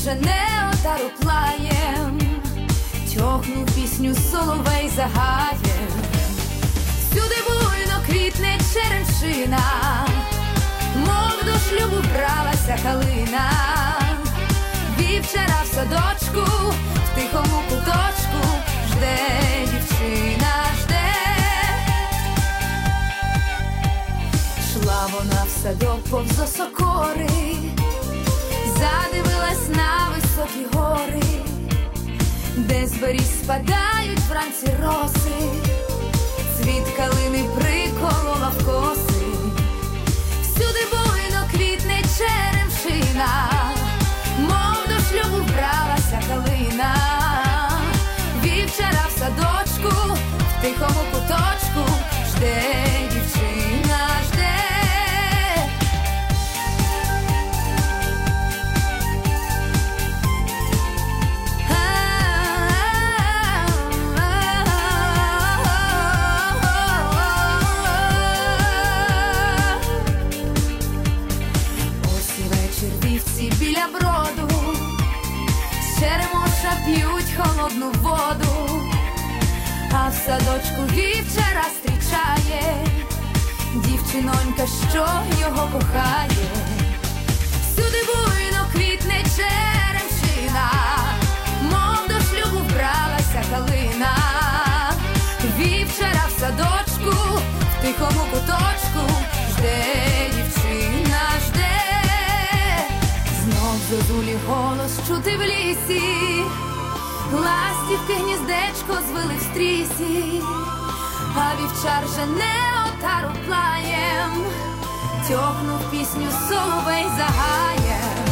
жене отару плаєм, тьохнув пісню соловей загає. Всюди буйно квітне черемшина, мов до шлюбу бралася калина. Вівчара в садочку, в тихому куточку, жде дівчина, жде. Шла вона в садок повз осокори, задивилась на високі гори, де з беріз спадають вранці роси, цвіт калини приколола в коси. Всюди буйно квітне черемшина, мов до шлюбу вбралася калина. Вівчара в садочку, в тихому куточку, жде дівчина, жде. Біля броду з черемоша п'ють холодну воду, а в садочку вівчара зустрічає дівчинонька, що його кохає. Всюди буйно квітне черемшина, мов до шлюбу вбралася калина. Вівчара в садочку, в тихому куточку, жде дівчина, жде. Знов зозулі голос чути в лісі, ластівки гніздечко звили в стрісі, а вівчар жене отару плаєм, тьохнув пісню соловей загає.